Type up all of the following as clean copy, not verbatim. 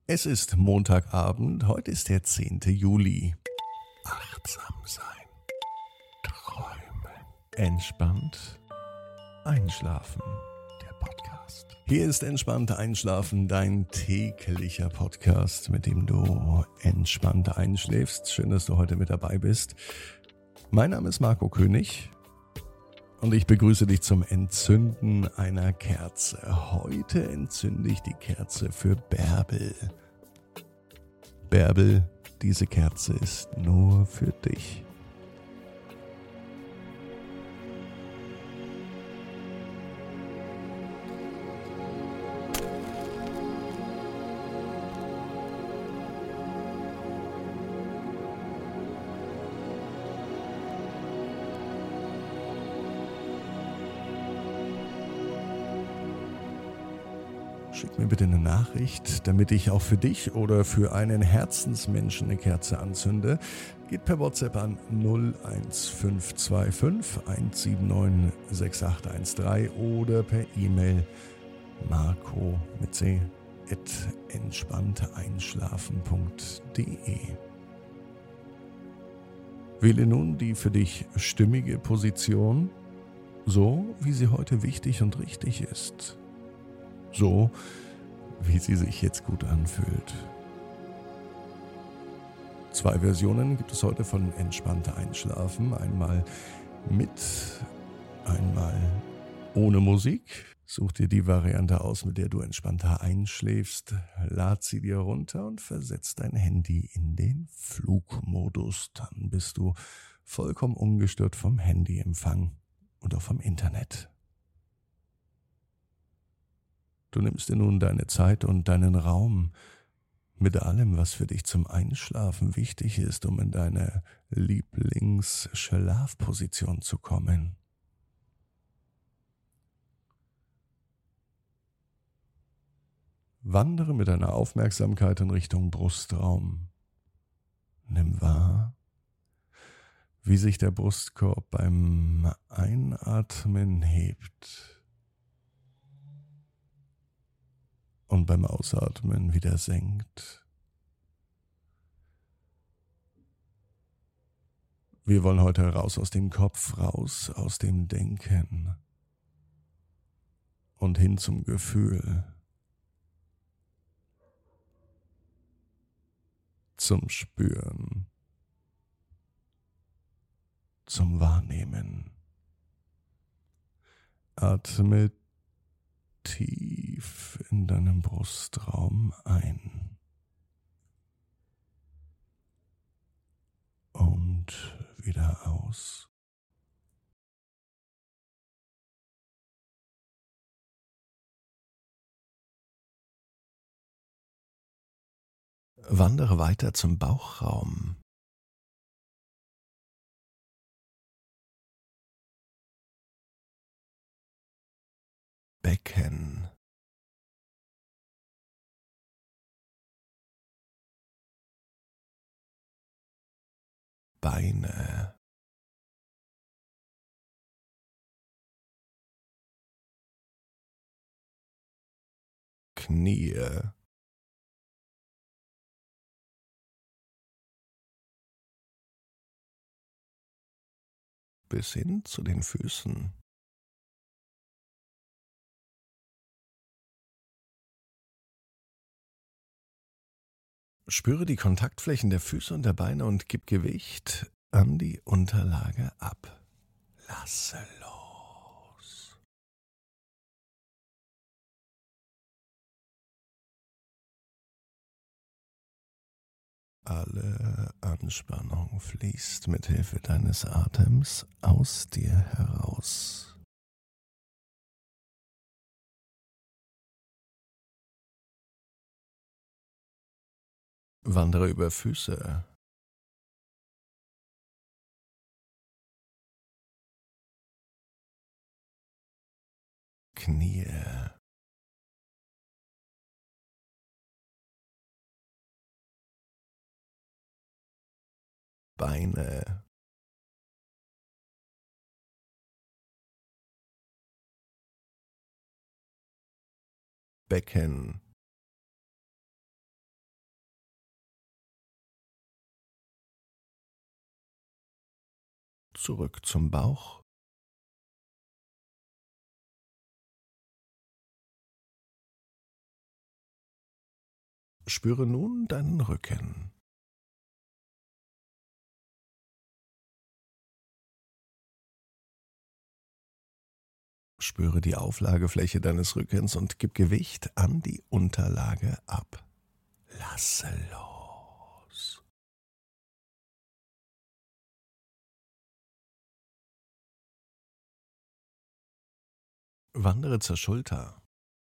Es ist Montagabend, heute ist der 10. Juli. Achtsam sein, träumen, entspannt einschlafen. Der Podcast. Hier ist Entspannt Einschlafen, dein täglicher Podcast, mit dem du entspannt einschläfst. Schön, dass du heute mit dabei bist. Mein Name ist Marco König. Und ich begrüße dich zum Entzünden einer Kerze. Heute entzünde ich die Kerze für Bärbel. Bärbel, diese Kerze ist nur für dich. Schick mir bitte eine Nachricht, damit ich auch für dich oder für einen Herzensmenschen eine Kerze anzünde. Geht per WhatsApp an 01525 179 6813 oder per E-Mail marco mit c @entspannteeinschlafen.de. Wähle nun die für dich stimmige Position, so wie sie heute wichtig und richtig ist. So, wie sie sich jetzt gut anfühlt. 2 Versionen gibt es heute von Entspannter Einschlafen. Einmal mit, einmal ohne Musik. Such dir die Variante aus, mit der du entspannter einschläfst. Lad sie dir runter und versetz dein Handy in den Flugmodus. Dann bist du vollkommen ungestört vom Handyempfang und auch vom Internet. Du nimmst dir nun deine Zeit und deinen Raum mit allem, was für dich zum Einschlafen wichtig ist, um in deine Lieblingsschlafposition zu kommen. Wandere mit deiner Aufmerksamkeit in Richtung Brustraum. Nimm wahr, wie sich der Brustkorb beim Einatmen hebt und beim Ausatmen wieder senkt. Wir wollen heute raus aus dem Kopf, raus aus dem Denken und hin zum Gefühl, zum Spüren, zum Wahrnehmen. Atme tief in deinem Brustraum ein und wieder aus. Wandere weiter zum Bauchraum. Becken. Beine. Knie. Bis hin zu den Füßen. Spüre die Kontaktflächen der Füße und der Beine und gib Gewicht an die Unterlage ab. Lasse los. Alle Anspannung fließt mit Hilfe deines Atems aus dir heraus. Wandere über Füße. Knie. Beine. Becken. zurück zum Bauch. Spüre nun deinen Rücken. Spüre die Auflagefläche deines Rückens und gib Gewicht an die Unterlage ab. Lasse los. Wandere zur Schulter.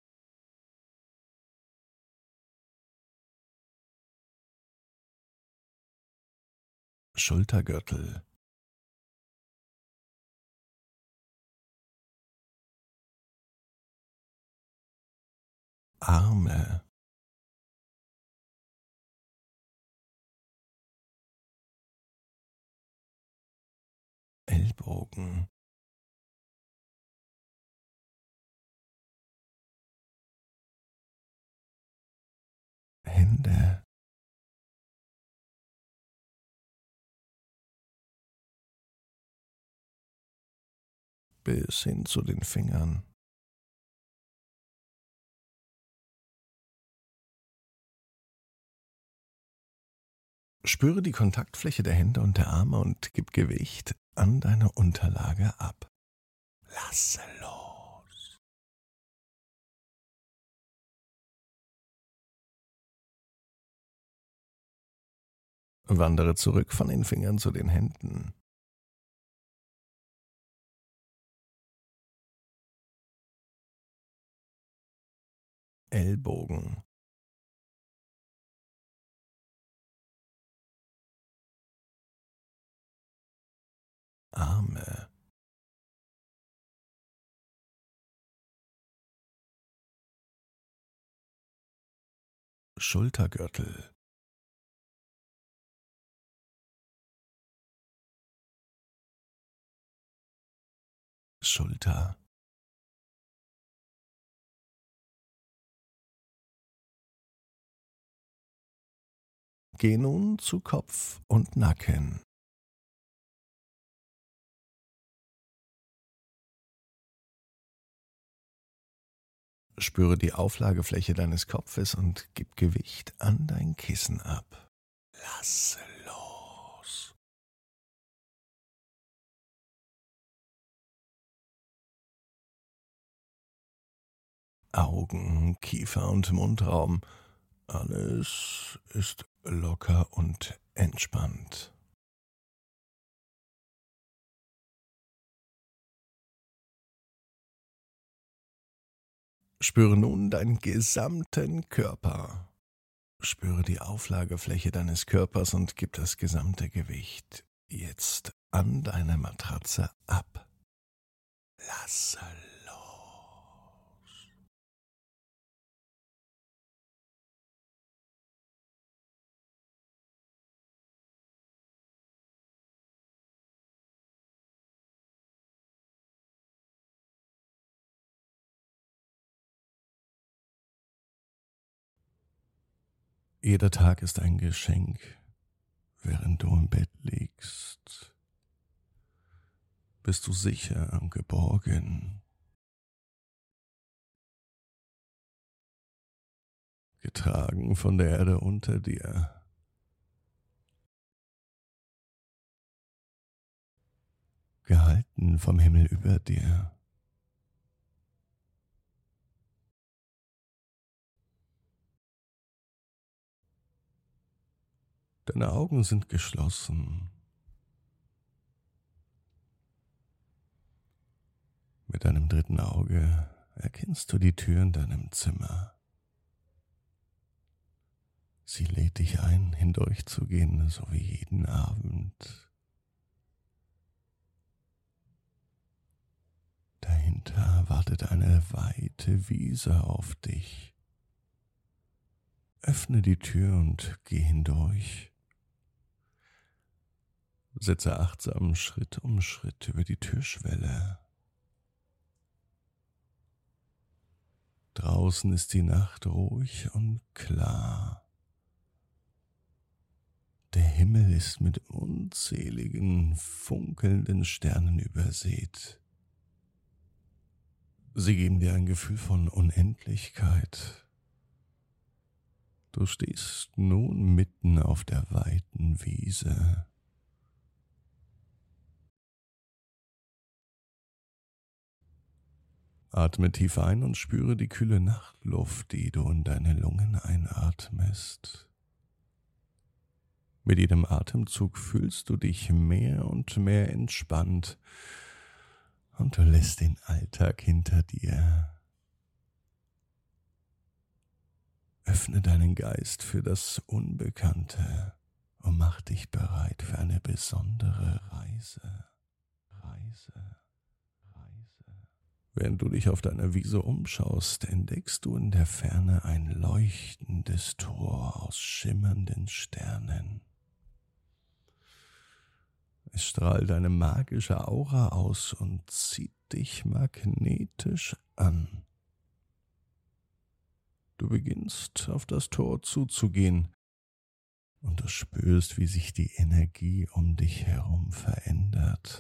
Schultergürtel. Arme. Ellbogen. Hände. Bis hin zu den Fingern. Spüre die Kontaktfläche der Hände und der Arme und gib Gewicht an deine Unterlage ab. Lasse los. Wandere zurück von den Fingern zu den Händen. Ellbogen. Arme. Schultergürtel. Schulter. Geh nun zu Kopf und Nacken. Spüre die Auflagefläche deines Kopfes und gib Gewicht an dein Kissen ab. Lasse los. Augen, Kiefer und Mundraum. Alles ist locker und entspannt. Spüre nun deinen gesamten Körper. Spüre die Auflagefläche deines Körpers und gib das gesamte Gewicht jetzt an deine Matratze ab. Lasse los. Jeder Tag ist ein Geschenk, während du im Bett liegst. Bist du sicher und geborgen, getragen von der Erde unter dir. Gehalten vom Himmel über dir. Deine Augen sind geschlossen. Mit deinem dritten Auge erkennst du die Tür in deinem Zimmer. Sie lädt dich ein, hindurchzugehen, so wie jeden Abend. Dahinter wartet eine weite Wiese auf dich. Öffne die Tür und geh hindurch. Setze achtsam Schritt um Schritt über die Türschwelle. Draußen ist die Nacht ruhig und klar. Der Himmel Himmel ist mit unzähligen, funkelnden Sternen übersät. Sie geben dir ein Gefühl von Unendlichkeit. Du stehst nun mitten auf der weiten Wiese. Atme tief ein und spüre die kühle Nachtluft, die du in deine Lungen einatmest. Mit jedem Atemzug fühlst du dich mehr und mehr entspannt und du lässt den Alltag hinter dir. Öffne deinen Geist für das Unbekannte und mach dich bereit für eine besondere Reise. Während du dich auf deiner Wiese umschaust, entdeckst du in der Ferne ein leuchtendes Tor aus schimmernden Sternen. Es strahlt eine magische Aura aus und zieht dich magnetisch an. Du beginnst auf das Tor zuzugehen und du spürst, wie sich die Energie um dich herum verändert.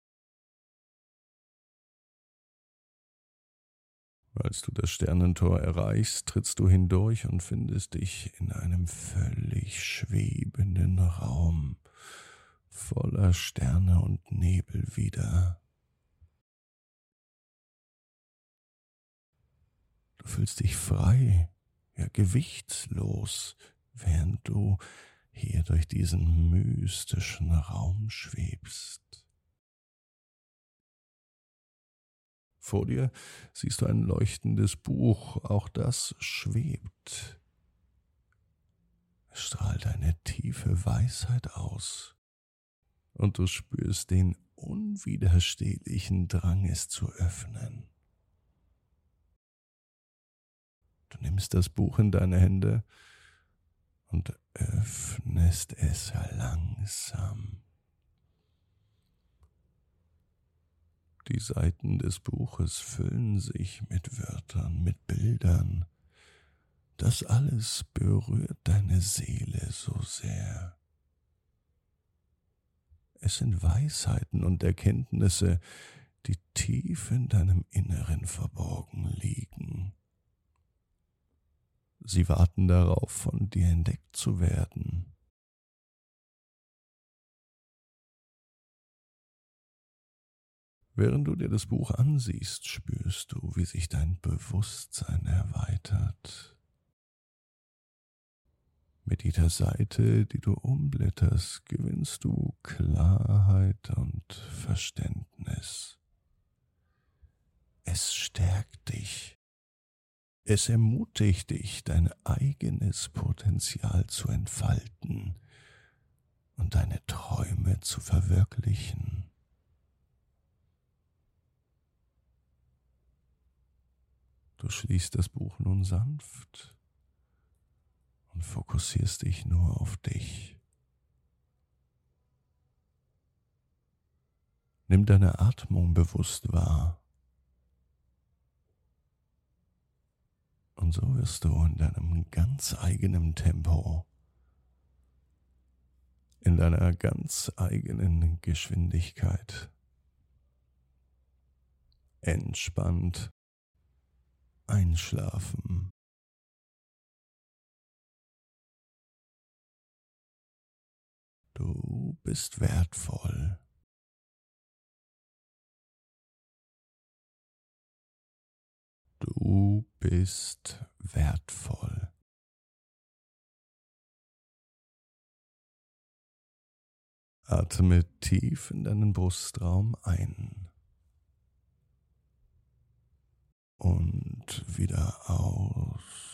Als du das Sternentor erreichst, trittst du hindurch und findest dich in einem völlig schwebenden Raum voller Sterne und Nebel wieder. Du fühlst dich frei, ja gewichtslos, während du hier durch diesen mystischen Raum schwebst. Vor dir siehst du ein leuchtendes Buch, auch das schwebt. Es strahlt eine tiefe Weisheit aus und du spürst den unwiderstehlichen Drang, es zu öffnen. Du nimmst das Buch in deine Hände und öffnest es langsam. Die Seiten des Buches füllen sich mit Wörtern, mit Bildern. Das alles berührt deine Seele so sehr. Es sind Weisheiten und Erkenntnisse, die tief in deinem Inneren verborgen liegen. Sie warten darauf, von dir entdeckt zu werden. Während du dir das Buch ansiehst, spürst du, wie sich dein Bewusstsein erweitert. Mit jeder Seite, die du umblätterst, gewinnst du Klarheit und Verständnis. Es stärkt dich. Es ermutigt dich, dein eigenes Potenzial zu entfalten und deine Träume zu verwirklichen. Du schließt das Buch nun sanft und fokussierst dich nur auf dich. Nimm deine Atmung bewusst wahr. Und so wirst du in deinem ganz eigenen Tempo, in deiner ganz eigenen Geschwindigkeit, entspannt einschlafen. Du bist wertvoll. Du bist wertvoll. Atme tief in deinen Brustraum ein und wieder aus.